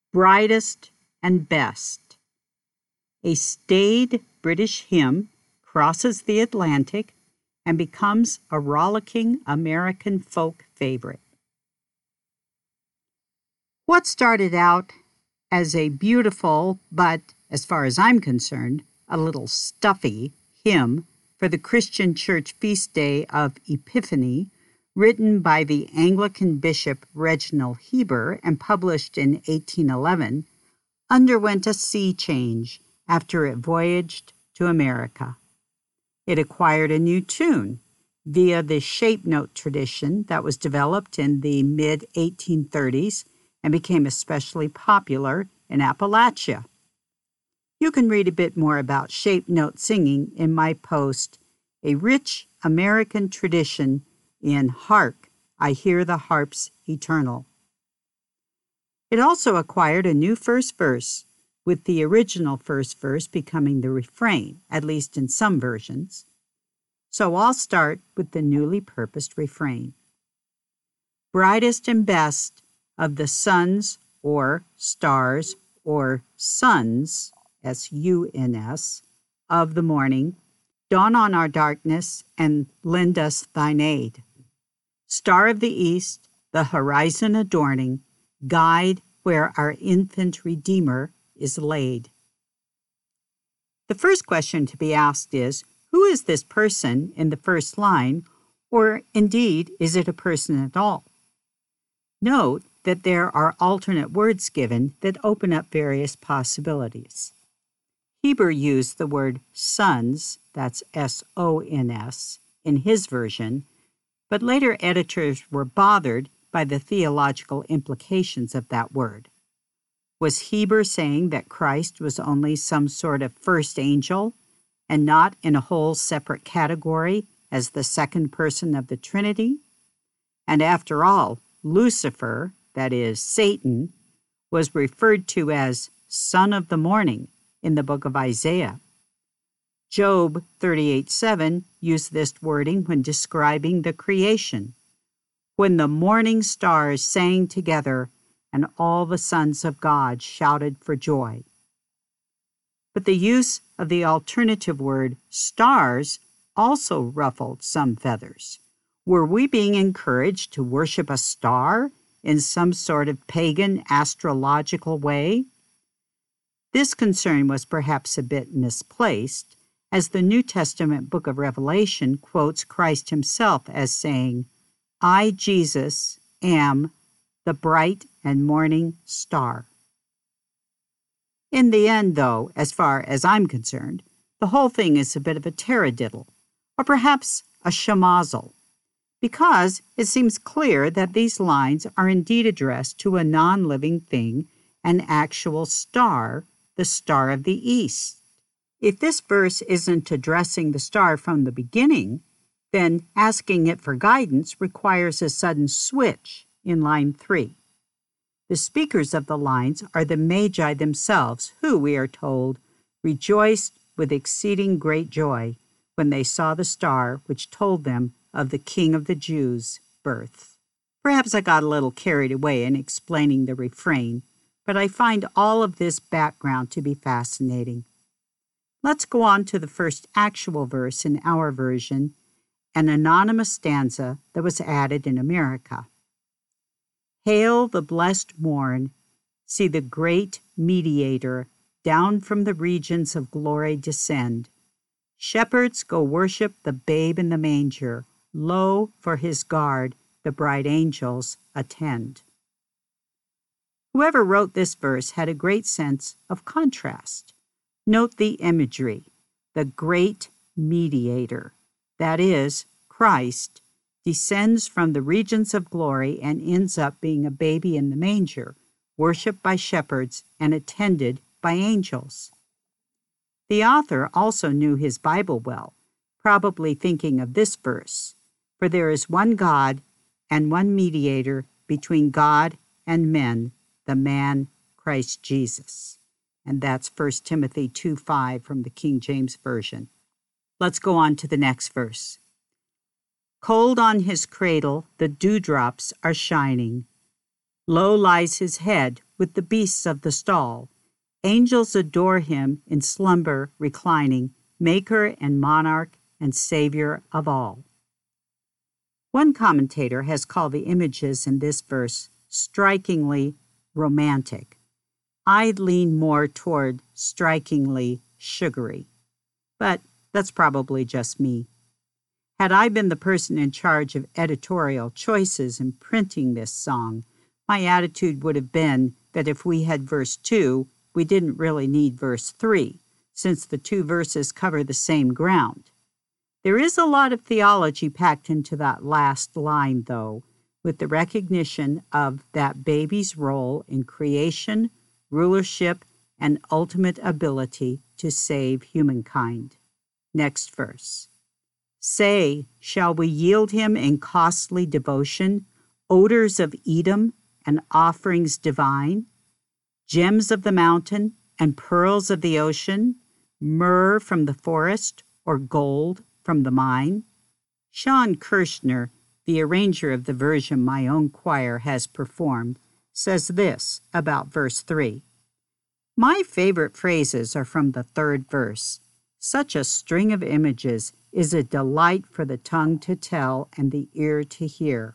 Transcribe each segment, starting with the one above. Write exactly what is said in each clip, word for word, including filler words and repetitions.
Brightest and Best. A staid British hymn crosses the Atlantic and becomes a rollicking American folk favorite. What started out as a beautiful, but, as far as I'm concerned, a little stuffy hymn for the Christian Church feast day of Epiphany, written by the Anglican bishop Reginald Heber and published in eighteen eleven, underwent a sea change after it voyaged to America. It acquired a new tune via the shape note tradition that was developed in the mid eighteen thirties and became especially popular in Appalachia. You can read a bit more about shape note singing in my post, A Rich American Tradition in Hark, I Hear the Harps Eternal. It also acquired a new first verse, with the original first verse becoming the refrain, at least in some versions. So I'll start with the newly purposed refrain. Brightest and best of the suns or stars or suns, S U N S, of the morning, dawn on our darkness and lend us thine aid. Star of the east, the horizon adorning, guide where our infant Redeemer is laid. The first question to be asked is, who is this person in the first line, or indeed, is it a person at all? Note that there are alternate words given that open up various possibilities. Heber used the word sons, that's S O N S, in his version, but later editors were bothered by the theological implications of that word. Was Heber saying that Christ was only some sort of first angel and not in a whole separate category as the second person of the Trinity? And after all, Lucifer, that is, Satan, was referred to as son of the morning in the book of Isaiah. Job thirty-eight seven used this wording when describing the creation, when the morning stars sang together and all the sons of God shouted for joy. But the use of the alternative word stars also ruffled some feathers. Were we being encouraged to worship a star in some sort of pagan astrological way? This concern was perhaps a bit misplaced, as the New Testament book of Revelation quotes Christ himself as saying, I, Jesus, am the bright and morning star. In the end, though, as far as I'm concerned, the whole thing is a bit of a taradiddle, or perhaps a schmozzle, because it seems clear that these lines are indeed addressed to a non-living thing, an actual star, the Star of the East. If this verse isn't addressing the star from the beginning, then asking it for guidance requires a sudden switch in line three. The speakers of the lines are the Magi themselves, who, we are told, rejoiced with exceeding great joy when they saw the star which told them of the King of the Jews' birth. Perhaps I got a little carried away in explaining the refrain, but I find all of this background to be fascinating. Let's go on to the first actual verse in our version, an anonymous stanza that was added in America. Hail the blessed morn, see the great mediator down from the regions of glory descend. Shepherds go worship the babe in the manger, lo, for his guard the bright angels attend. Whoever wrote this verse had a great sense of contrast. Note the imagery, the great mediator, that is, Christ, descends from the regions of glory and ends up being a baby in the manger, worshipped by shepherds and attended by angels. The author also knew his Bible well, probably thinking of this verse, for there is one God and one mediator between God and men, the man Christ Jesus. And that's First Timothy two five from the King James Version. Let's go on to the next verse. Cold on his cradle the dewdrops are shining. Low lies his head with the beasts of the stall. Angels adore him in slumber reclining, Maker and monarch and Savior of all. One commentator has called the images in this verse strikingly romantic. I'd lean more toward strikingly sugary, but that's probably just me. Had I been the person in charge of editorial choices in printing this song, my attitude would have been that if we had verse two, we didn't really need verse three, since the two verses cover the same ground. There is a lot of theology packed into that last line, though, with the recognition of that baby's role in creation, rulership, and ultimate ability to save humankind. Next verse. Say, shall we yield him in costly devotion, odors of Edom and offerings divine, gems of the mountain and pearls of the ocean, myrrh from the forest or gold from the mine? Sean Kirshner, the arranger of the version my own choir has performed, says this about verse three. My favorite phrases are from the third verse. Such a string of images is a delight for the tongue to tell and the ear to hear.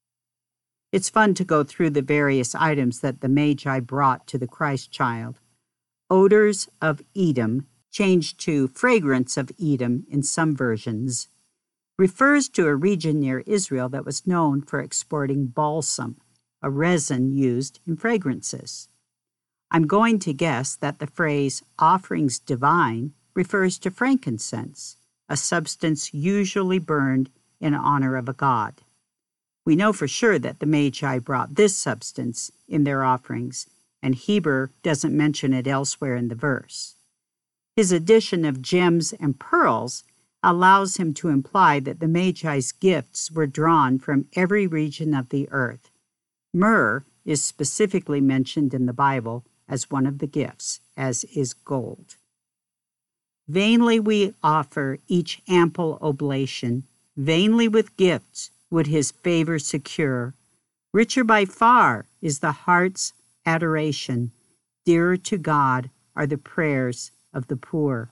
It's fun to go through the various items that the Magi brought to the Christ child. Odors of Edom, changed to fragrance of Edom in some versions, refers to a region near Israel that was known for exporting balsam, a resin used in fragrances. I'm going to guess that the phrase offerings divine refers to frankincense, a substance usually burned in honor of a god. We know for sure that the Magi brought this substance in their offerings, and Heber doesn't mention it elsewhere in the verse. His addition of gems and pearls allows him to imply that the Magi's gifts were drawn from every region of the earth. Myrrh is specifically mentioned in the Bible as one of the gifts, as is gold. Vainly we offer each ample oblation, vainly with gifts would his favor secure. Richer by far is the heart's adoration, dearer to God are the prayers of the poor.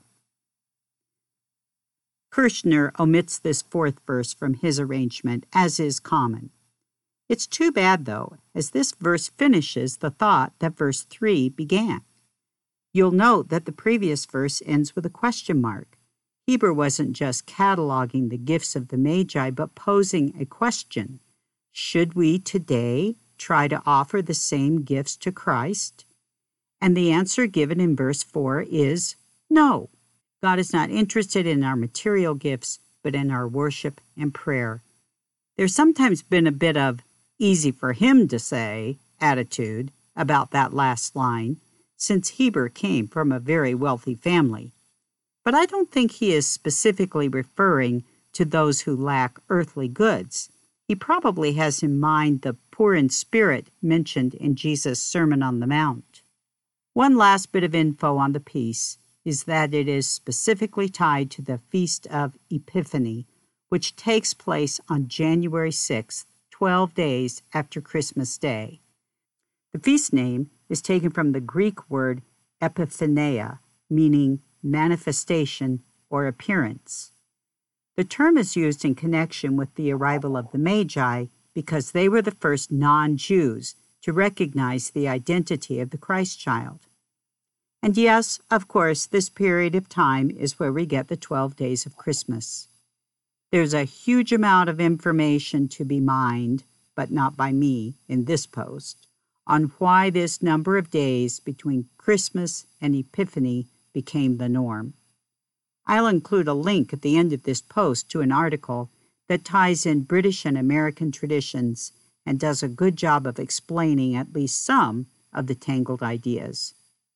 Kirshner omits this fourth verse from his arrangement, as is common. It's too bad, though, as this verse finishes the thought that verse three began. You'll note that the previous verse ends with a question mark. Heber wasn't just cataloging the gifts of the Magi, but posing a question. Should we today try to offer the same gifts to Christ? And the answer given in verse four is no. God is not interested in our material gifts, but in our worship and prayer. There's sometimes been a bit of easy for him to say attitude about that last line, since Heber came from a very wealthy family. But I don't think he is specifically referring to those who lack earthly goods. He probably has in mind the poor in spirit mentioned in Jesus' Sermon on the Mount. One last bit of info on the piece is that it is specifically tied to the Feast of Epiphany, which takes place on January sixth, twelve days after Christmas Day. The feast name is taken from the Greek word epiphania, meaning manifestation or appearance. The term is used in connection with the arrival of the Magi because they were the first non-Jews to recognize the identity of the Christ child. And yes, of course, this period of time is where we get the twelve days of Christmas. There's a huge amount of information to be mined, but not by me in this post, on why this number of days between Christmas and Epiphany became the norm. I'll include a link at the end of this post to an article that ties in British and American traditions and does a good job of explaining at least some of the tangled ideas.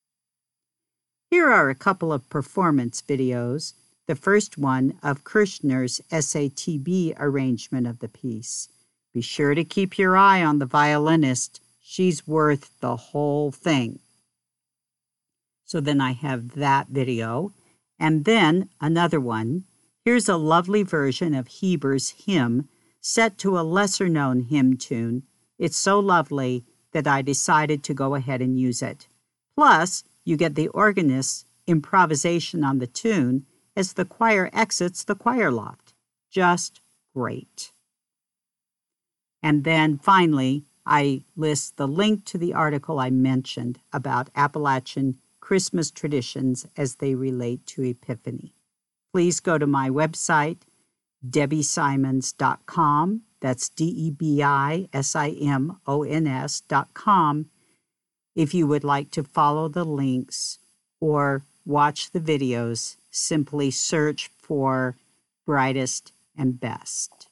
Here are a couple of performance videos, the first one of Kirshner's S A T B arrangement of the piece. Be sure to keep your eye on the violinist. She's worth the whole thing. So then I have that video, and then another one. Here's a lovely version of Heber's hymn set to a lesser-known hymn tune. It's so lovely that I decided to go ahead and use it. Plus, you get the organist's improvisation on the tune as the choir exits the choir loft. Just great. And then finally, I list the link to the article I mentioned about Appalachian Christmas traditions as they relate to Epiphany. Please go to my website, debbie simons dot com. That's D E B I S I M O N S dot com if you would like to follow the links or watch the videos. Simply search for Brightest and Best.